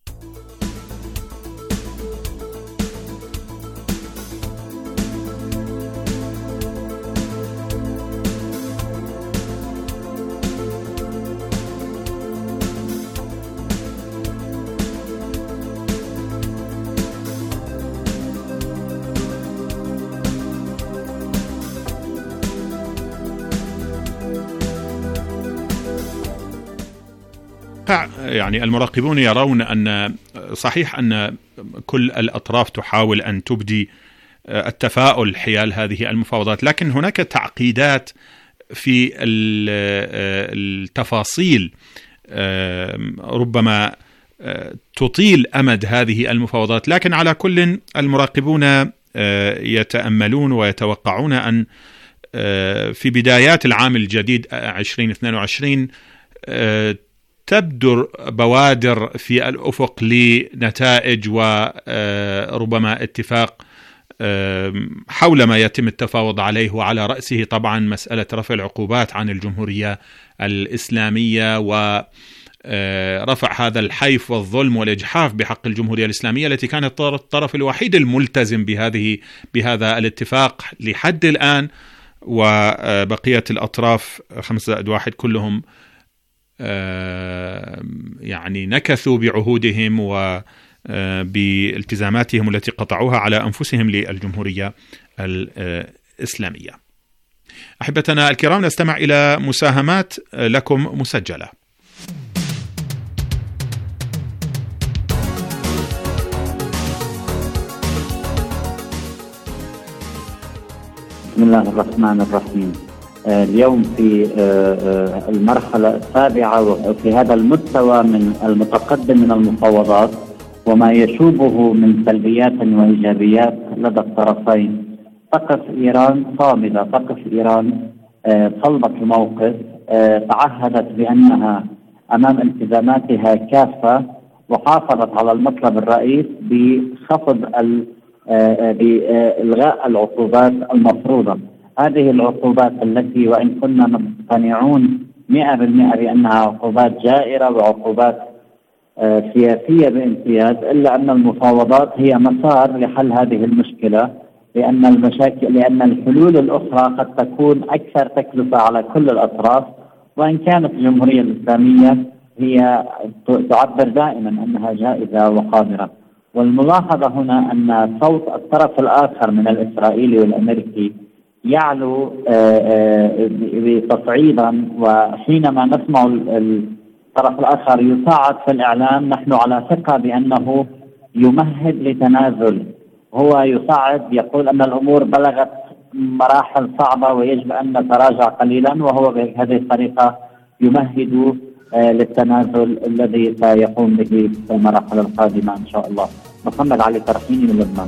يعني المراقبون يرون أن صحيح أن كل الأطراف تحاول أن تبدي التفاؤل حيال هذه المفاوضات، لكن هناك تعقيدات في التفاصيل ربما تطيل أمد هذه المفاوضات. لكن على كل المراقبون يتأملون ويتوقعون أن في بدايات العام الجديد عشرين اثنين وعشرين تبدر بوادر في الأفق لنتائج وربما اتفاق حول ما يتم التفاوض عليه، وعلى رأسه طبعا مسألة رفع العقوبات عن الجمهورية الإسلامية ورفع هذا الحيف والظلم والإجحاف بحق الجمهورية الإسلامية التي كانت الطرف الوحيد الملتزم بهذه بهذا الاتفاق لحد الآن، وبقية الأطراف خمسة زائد واحد كلهم يعني نكثوا بعهودهم وبالتزاماتهم التي قطعوها على أنفسهم للجمهورية الإسلامية. أحبتنا الكرام، نستمع إلى مساهمات لكم مسجلة. بسم الله الرحمن الرحيم. اليوم في المرحلة السابعة وفي هذا المستوى من المتقدم من المفاوضات وما يشوبه من سلبيات وإيجابيات لدى الطرفين، تقف إيران صامدة، تقف إيران صلبة الموقف، تعهدت بأنها أمام التزاماتها كافة، وحافظت على المطلب الرئيس بخفض بإلغاء العقوبات المفروضة. هذه العقوبات التي وإن كنا مقتنعون مئة بالمئة بأنها عقوبات جائرة وعقوبات سياسية بامتياز، إلا أن المفاوضات هي مسار لحل هذه المشكلة، لأن المشاكل لأن الحلول الأخرى قد تكون أكثر تكلفة على كل الأطراف. وإن كانت الجمهورية الإسلامية هي تعبر دائما أنها جائزة وقادرة. والملاحظة هنا أن صوت الطرف الآخر من الإسرائيلي والأمريكي يعلو تصعيدا، وحينما نسمع الطرف الآخر يصعد في الإعلام نحن على ثقة بأنه يمهد لتنازل. هو يصعد يقول أن الأمور بلغت مراحل صعبة ويجب أن نتراجع قليلا، وهو بهذه الطريقة يمهد للتنازل الذي سيقوم به في المراحل القادمة إن شاء الله. محمد علي ترحيني من لبنان.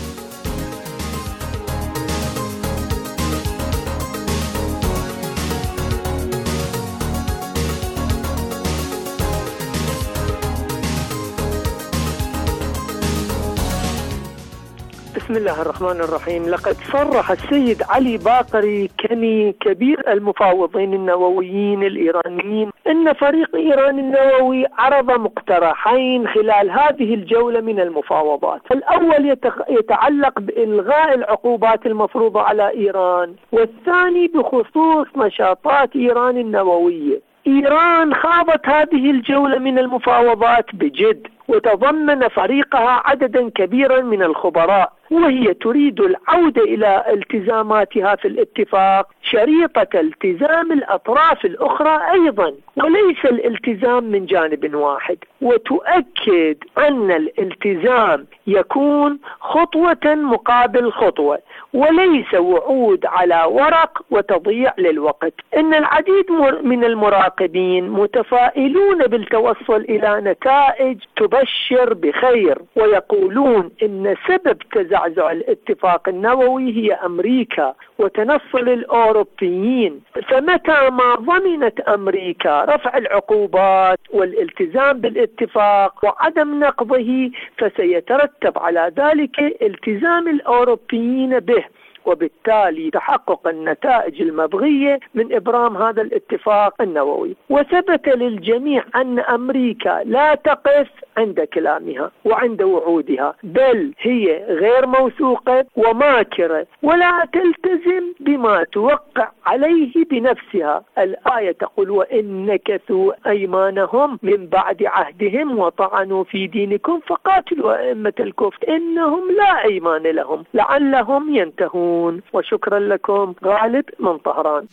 بسم الله الرحمن الرحيم. لقد صرح السيد علي باقري كني كبير المفاوضين النوويين الإيرانيين أن فريق إيران النووي عرض مقترحين خلال هذه الجولة من المفاوضات. الأول يتعلق بإلغاء العقوبات المفروضة على إيران، والثاني بخصوص نشاطات إيران النووية. إيران خاضت هذه الجولة من المفاوضات بجد، وتضمن فريقها عددا كبيرا من الخبراء، وهي تريد العودة إلى التزاماتها في الاتفاق شريطة التزام الأطراف الأخرى أيضا، وليس الالتزام من جانب واحد، وتؤكد أن الالتزام يكون خطوة مقابل خطوة. وليس وعود على ورق وتضييع للوقت. إن العديد من المراقبين متفائلون بالتوصل إلى نتائج تبشر بخير، ويقولون إن سبب تزعزع الاتفاق النووي هي أمريكا وتنصل الأوروبيين، فمتى ما ضمنت أمريكا رفع العقوبات والالتزام بالاتفاق وعدم نقضه فسيترتب على ذلك التزام الأوروبيين به، وبالتالي تحقق النتائج المبغية من إبرام هذا الاتفاق النووي. وثبت للجميع أن أمريكا لا تقف عند كلامها وعند وعودها، بل هي غير موثوقة وماكرة ولا تلتزم بما توقع عليه بنفسها. الآية تقول: وإن نكثوا أيمانهم من بعد عهدهم وطعنوا في دينكم فقاتلوا أئمة الكفر إنهم لا أيمان لهم لعلهم ينتهون. وشكرا لكم. غالب من طهران.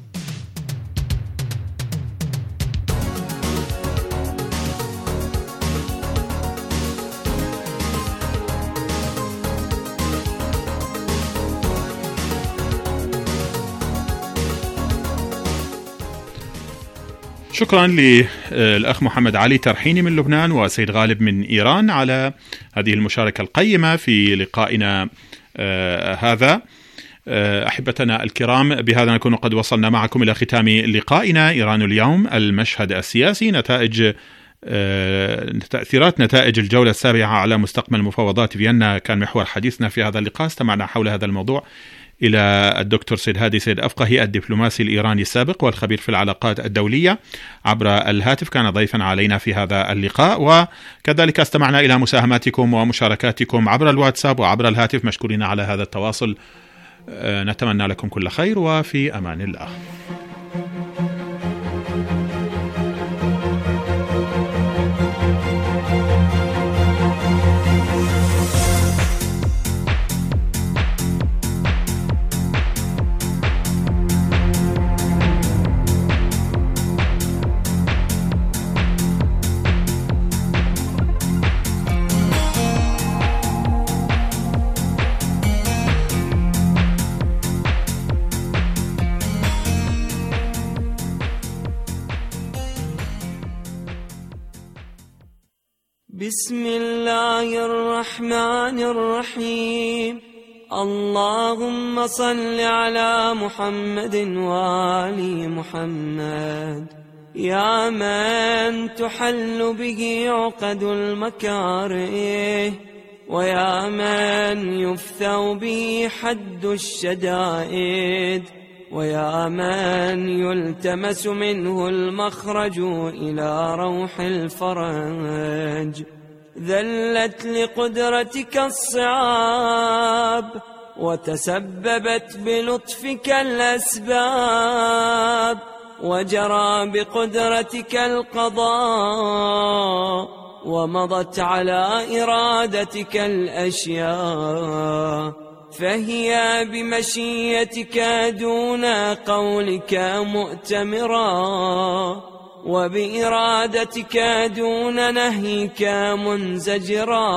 شكرا للأخ محمد علي ترحيني من لبنان وسيد غالب من إيران على هذه المشاركة القيمة في لقائنا آه هذا. آه أحبتنا الكرام، بهذا نكون قد وصلنا معكم إلى ختام لقائنا إيران اليوم، المشهد السياسي، نتائج آه تأثيرات نتائج الجولة السابعة على مستقبل مفاوضات فيينا كان محور حديثنا في هذا اللقاء. استمعنا حول هذا الموضوع إلى الدكتور سيد هادي سيد أفقهي، الدبلوماسي الإيراني السابق والخبير في العلاقات الدولية، عبر الهاتف كان ضيفا علينا في هذا اللقاء. وكذلك استمعنا إلى مساهماتكم ومشاركاتكم عبر الواتساب وعبر الهاتف، مشكورين على هذا التواصل. نتمنى لكم كل خير وفي أمان الله. بسم الله الرحمن الرحيم. اللهم صل على محمد وآل محمد. يا من تحل به عقد المكاره، ويا من يفثو به حد الشدائد، ويا من يلتمس منه المخرج إلى روح الفرج. ذلت لقدرتك الصعاب وتسببت بلطفك الأسباب، وجرى بقدرتك القضاء، ومضت على إرادتك الأشياء، فهي بمشيتك دون قولك مؤتمرا، وبإرادتك دون نهيك منزجرا.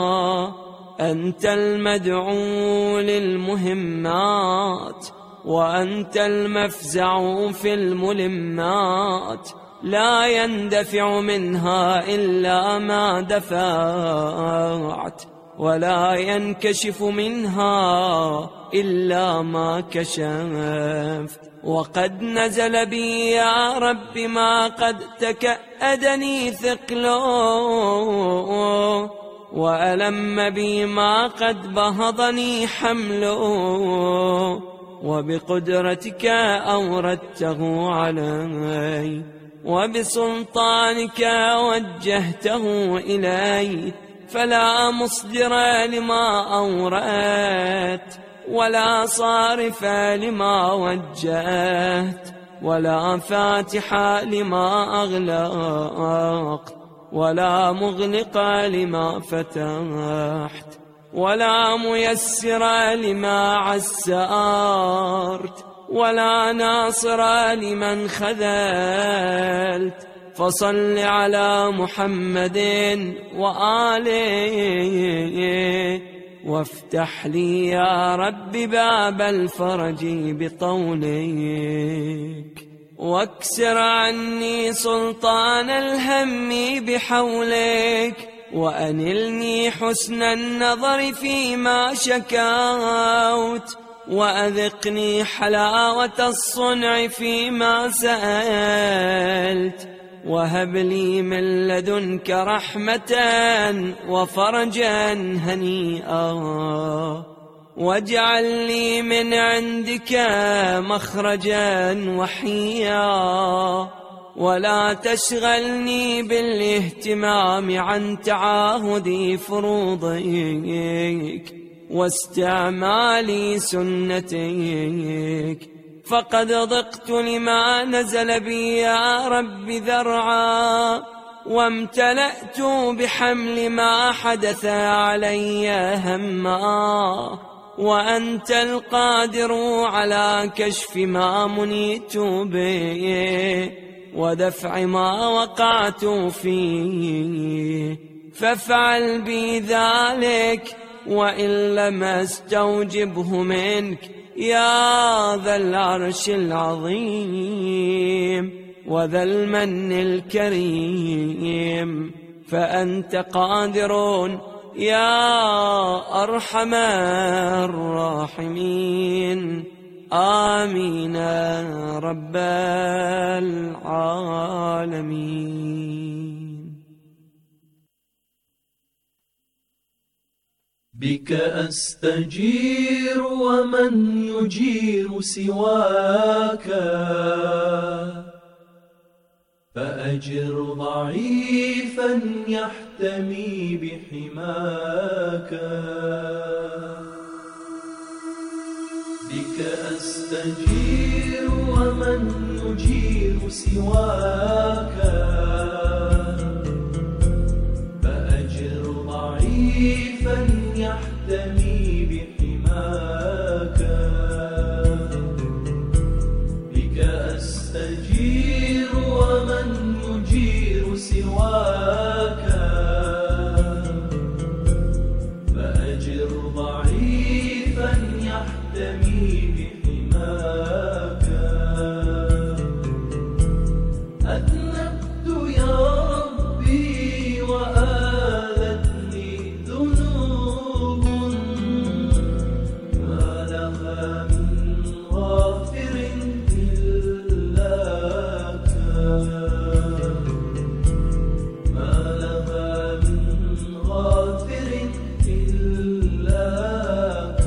أنت المدعو للمهمات، وأنت المفزع في الملمات، لا يندفع منها إلا ما دفعت، ولا ينكشف منها إلا ما كشفت. وقد نزل بي يا رب ما قد تكأدني ثقله، وألم بي ما قد بهضني حمله، وبقدرتك أوردته علي، وبسلطانك وجهته إلي، فلا مصدر لما أوردت، ولا صارف لما وجهت، ولا فاتح لما أغلقت، ولا مغلق لما فتحت، ولا ميسر لما عسرت، ولا ناصر لمن خذلت. فصل على محمد وآله وافتح لي يا رب باب الفرج بطولك، واكسر عني سلطان الهم بحولك، وأنلني حسن النظر فيما شكوت، وأذقني حلاوة الصنع فيما سألت، وهب لي من لدنك رحمة وفرجا هنيئا، واجعل لي من عندك مخرجا وحيا، ولا تشغلني بالاهتمام عن تعاهد فروضك واستعمال سنتك، فقد ضقت لما نزل بي يا رب ذرعا، وامتلأت بحمل ما حدث علي هما، وأنت القادر على كشف ما منيت به ودفع ما وقعت فيه، فافعل بي ذلك وإن لم استوجبه منك يا ذا العرش العظيم وذا المن الكريم، فأنت قادر يا أرحم الراحمين. آمين رب العالمين. بك أستجير ومن يجير سواك، فأجر ضعيفا يحتمي بحماك. بك أستجير ومن يجير سواك، فأجر ضعيفا يحتمي بحماك. بك أستجير ومن يجير سواك، فأجر ضعيفا يحتمي بحماك. أذنبت يا ربي وآلتني ذنوب، ما لها من غافر إلاك، ما لها من غافر إلاك.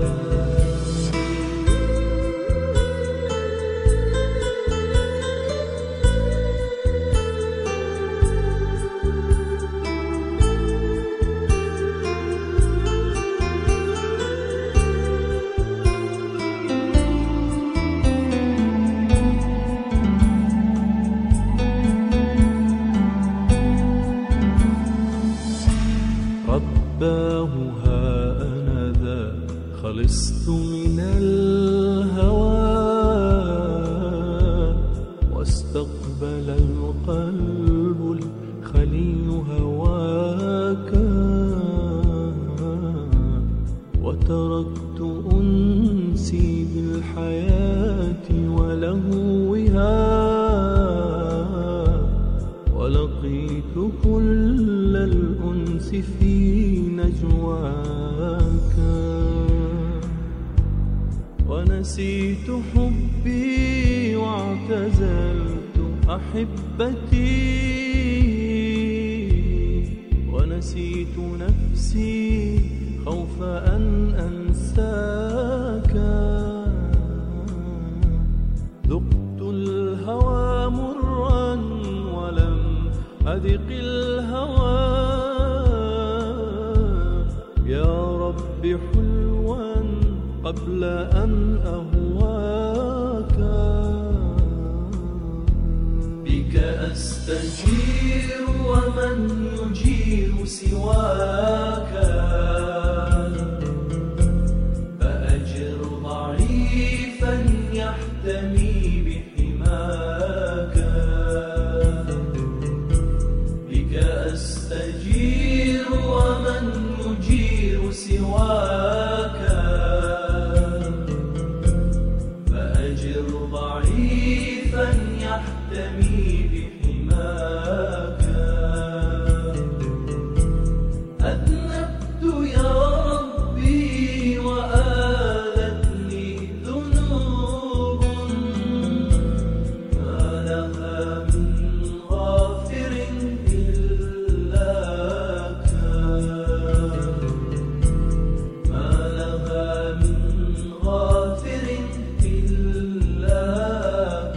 رباه ها أنا ذا خلصت من الهوى، واستقبل القلب الخلي هواك، وتركت أنسي بالحياة ولهوها، ولقيت كل الأنس في نجواك، ونسيت حبي واعتزلت أحبتي، ونسيت نفسي خوف أن أنساك. ذقت الهوى مرا ولم أذق الهوى، يا رب حلوا قبل أن أهواك. بك أستجير ومن يجير سواك، فأجر ضعيفا يحتمي بحماك. بك أستجير ومن يجير سواك، بحماك. أذنبت يا ربي وآلتني ذنوب ما لها من غافر إلاك. ما لها من غافر إلاك.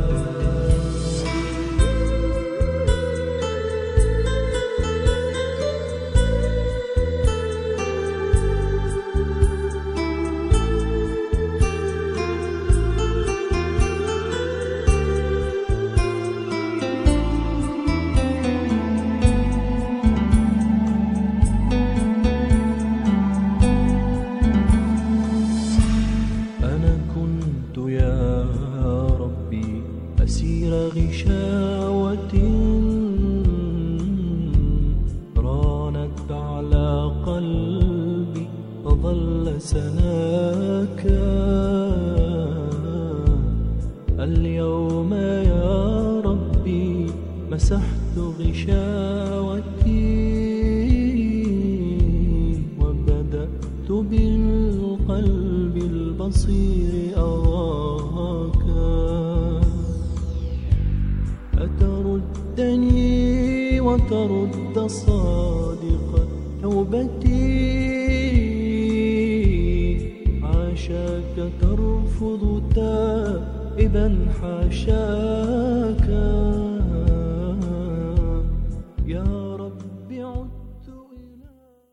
أنا كنت يا ربي أسير غشاوة رانت على قلبي فظل سناك. اليوم يا ربي مسحت غشاوتي وبدأت بالقلب البصير أراك. أتردني وترد صادق توبتي عاشاك ترفض تائبا حاشاك. يا رب عدت إلى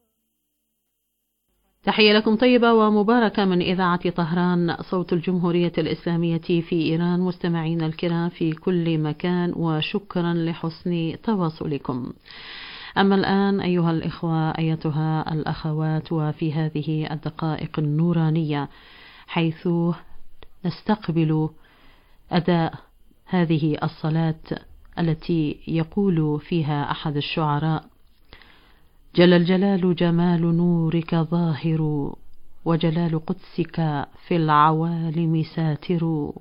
تحية لكم طيبة ومباركة من إذاعة طهران صوت الجمهورية الإسلامية في إيران. مستمعين الكرام في كل مكان وشكرا لحسن تواصلكم. أما الآن أيها الإخوة أيتها الأخوات، وفي هذه الدقائق النورانية حيث نستقبل أداء هذه الصلاة التي يقول فيها أحد الشعراء: جل الجلال جمال نورك ظاهر وجلال قدسك في العوالم ساتر.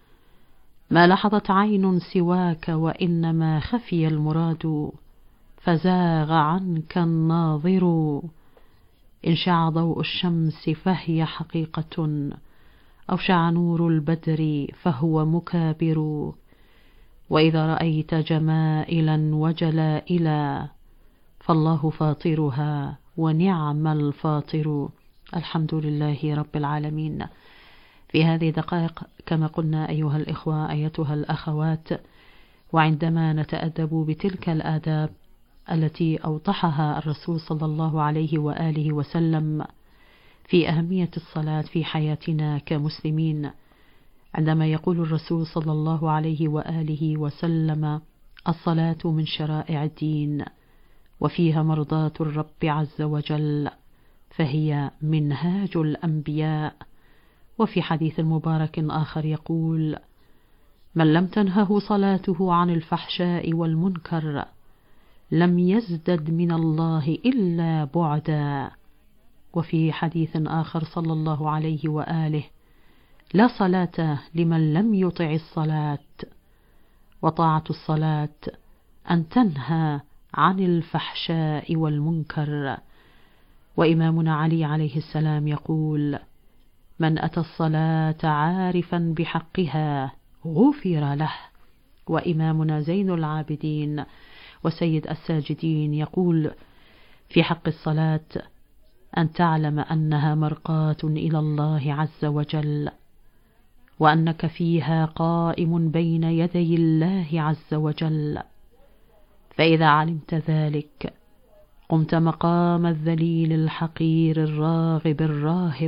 ما لحظت عين سواك وإنما خفي المراد فزاغ عنك الناظر. إن شع ضوء الشمس فهي حقيقة أو شع نور البدر فهو مكابر. وإذا رأيت جمائلا وجلائلا فالله فاطرها ونعم الفاطر. الحمد لله رب العالمين. في هذه الدقائق كما قلنا أيها الإخوة أيتها الأخوات، وعندما نتأدب بتلك الآداب التي أوضحها الرسول صلى الله عليه وآله وسلم في أهمية الصلاة في حياتنا كمسلمين، عندما يقول الرسول صلى الله عليه وآله وسلم: الصلاة من شرائع الدين وفيها مرضاة الرب عز وجل فهي منهاج الأنبياء. وفي حديث مبارك آخر يقول: من لم تنهه صلاته عن الفحشاء والمنكر لم يزدد من الله إلا بعدا. وفي حديث آخر صلى الله عليه وآله: لا صلاة لمن لم يطع الصلاة. وطاعة الصلاة أن تنهى عن الفحشاء والمنكر. وإمامنا علي عليه السلام يقول: من أتى الصلاة عارفا بحقها غفر له. وإمامنا زين العابدين وسيد الساجدين يقول في حق الصلاة: أن تعلم أنها مرقاة إلى الله عز وجل، وأنك فيها قائم بين يدي الله عز وجل. فإذا علمت ذلك قمت مقام الذليل الحقير الراغب الراهب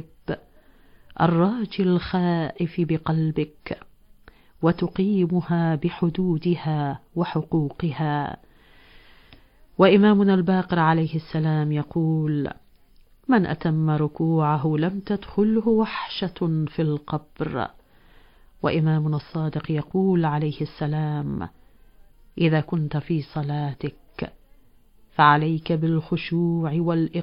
الراجي الخائف بقلبك، وتقيمها بحدودها وحقوقها. وإمامنا الباقر عليه السلام يقول: من أتم ركوعه لم تدخله وحشة في القبر. وإمامنا الصادق يقول عليه السلام: إذا كنت في صلاتك فعليك بالخشوع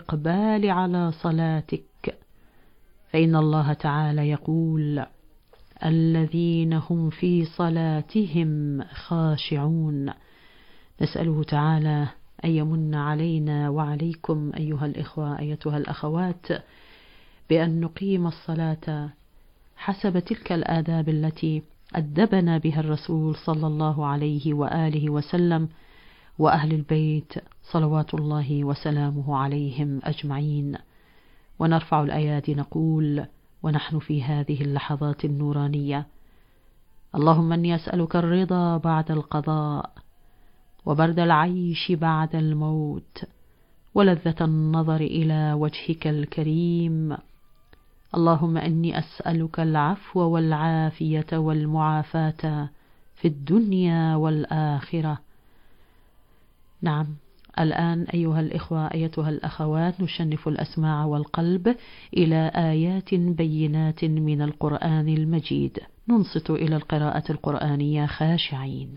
والإقبال على صلاتك، فإن الله تعالى يقول: الذين هم في صلاتهم خاشعون. نسأله تعالى أن يمن علينا وعليكم أيها الإخوة أيتها الأخوات بأن نقيم الصلاة حسب تلك الآداب التي أدبنا بها الرسول صلى الله عليه وآله وسلم وأهل البيت صلوات الله وسلامه عليهم أجمعين. ونرفع الأيادي نقول ونحن في هذه اللحظات النورانية: اللهم إني أسألك الرضا بعد القضاء، وبرد العيش بعد الموت، ولذة النظر إلى وجهك الكريم. اللهم إني أسألك العفو والعافية والمعافاة في الدنيا والآخرة. نعم، الآن أيها الإخوة أيتها الأخوات نشنف الأسماع والقلب إلى آيات بينات من القرآن المجيد، ننصت إلى القراءة القرآنية خاشعين.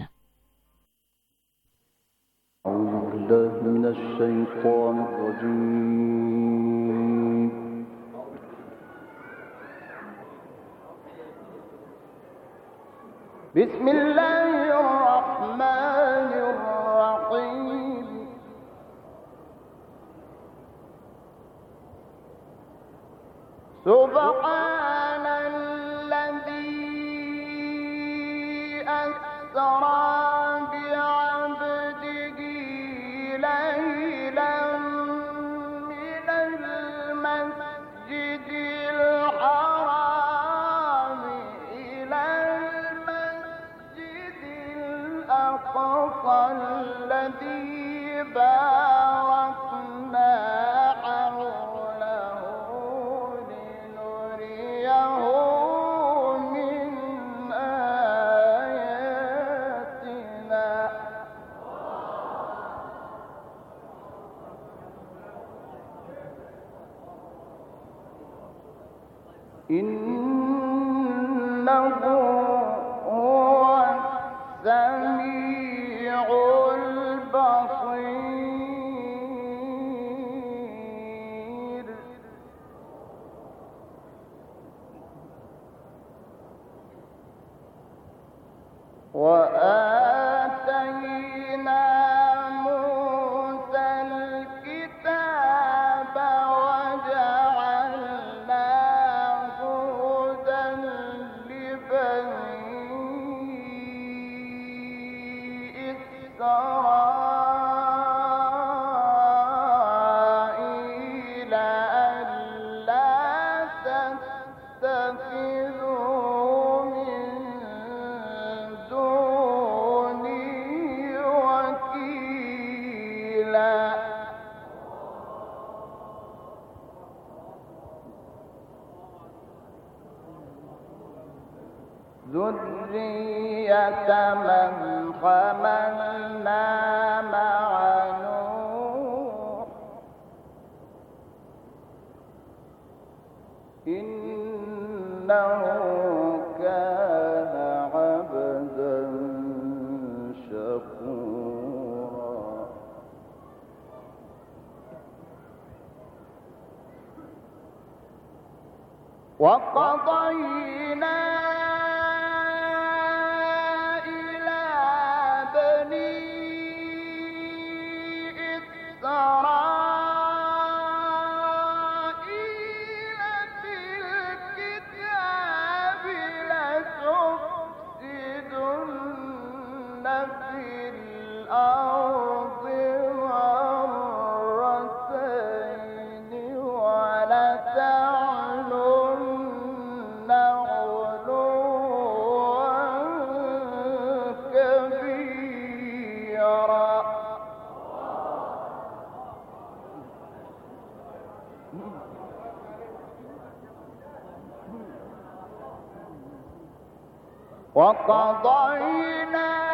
أعوذ بالله من الشيطان الرجيم. بسم الله الرحمن الرحيم. سبحان الذي أسرى بعبده ليلا من المسجد الحرام إلى المسجد الأقصى الذي باركنا حوله لنريه من آياتنا. إنه هو السميع البصير. وآتينا موسى الكتاب وجعلناه هدى لبني إسرائيل ألا تتخذوا من دوني وكيلا. ذرية من حملنا مع نوح إنه كان عبدا شكورا. وقضينا إلى بني إسرائيل في الكتاب لتفسدن في الأرض مرتين ولتعلن علوا كبيرا. وقضينا